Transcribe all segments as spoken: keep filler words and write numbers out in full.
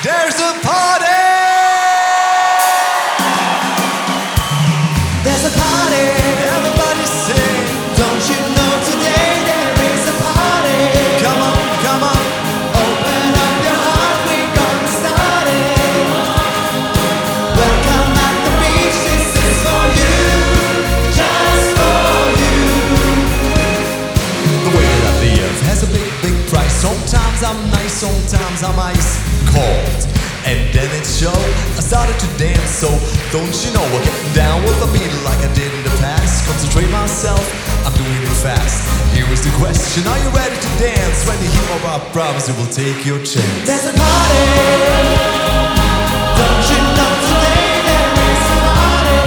There's a party! There's a party. Everybody sing. Don't you know today there is a party? Come on, come on. Open up your heart, we're gonna start it. Welcome at the beach, this is for you, just for you. The weight of the earth has a big, big price. Sometimes I'm nice, sometimes I'm ice cold. And then it showed, I started to dance. So don't you know, I'm getting down with the beat like I did in the past. Concentrate myself, I'm doing it fast. Here is the question, are you ready to dance? When you hear our promise, you will take your chance. There's a party. Don't you know today there is a party?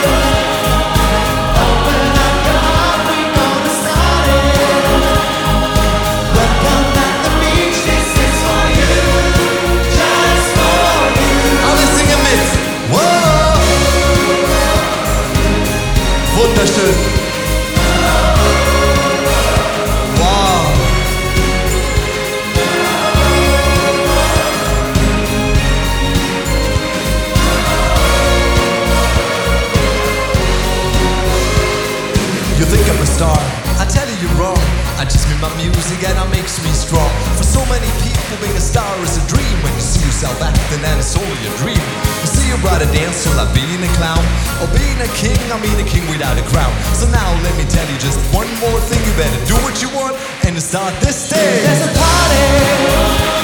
Open up your heart, we're gonna start it. Welcome at the beach, this is for you, just for you. Alle singen mit! Wow! Wunderschön! Wow! You think I'm a star? I tell you you're wrong. I just make my music and it makes me strong. For so many people, being a star is a dream. When you see yourself acting and it's only a dream. You see your brother dance, so like being a clown. Or being a king, I mean a king without a crown. So now let me tell you just one more thing. You better do what you want and start this day. There's a party.